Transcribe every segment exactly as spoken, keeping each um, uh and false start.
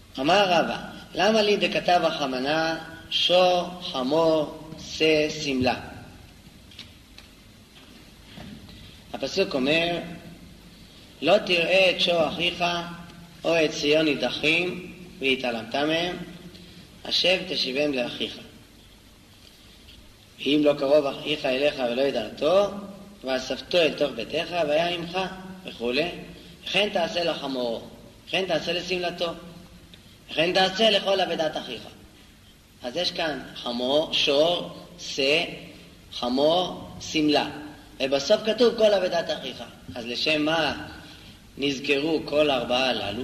אמר רבא, למה לי דכתב החמנה שור, חמור, שא, סמלה? הפסוק אומר, לא תראה את שור אחיך או את ציון נידחים והתעלמת מהם, השב תשיבם לאחיך. ואם לא קרוב אחיך אליך ולא ידעתו, ואספתו אל תוך ביתך והיה עמך וכו', וכן תעשה לחמורו, וכן תעשה לסמלתו, וכן תעשה לכל אבדת אחיך. אז יש כאן חמור, שור, שא, חמור, סמלה. ובסוף כתוב כל אבדת אחיך. אז לשם מה נזכרו כל ארבעה הללו?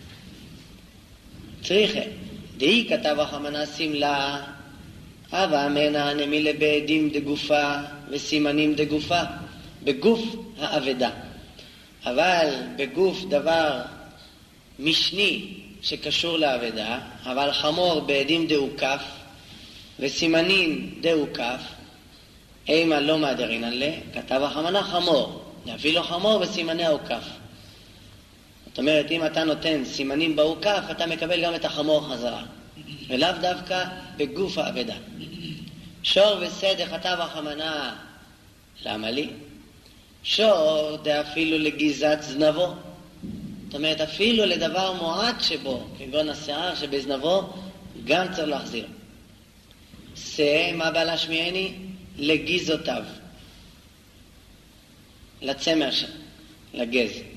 צריכה, דהי כתב החמנה סמלה, אבא מנה נמי לבעדים דגופה וסימנים דגופה, בגוף האבדה. אבל בגוף דבר משני שקשור לאבדה, אבל חמור בעדים דאוקף וסימנים דאוקף, אימה לא מאדרינן לה, כתב החמנה חמור, אפילו חמור וסימני האוקף. זאת אומרת, אם אתה נותן סימנים באוקף, אתה מקבל גם את החמור חזרה, ולאו דווקא בגוף האבדה. שור ושא דכתב החמנה, למה לי? שור דאפילו לגיזת זנבו, זאת אומרת, אפילו לדבר מועט שבו, כגון השיער שבזנבו, גם צריך להחזיר. שא, מה בא להשמיעני? לגיזותיו, לצמר שם, לגז.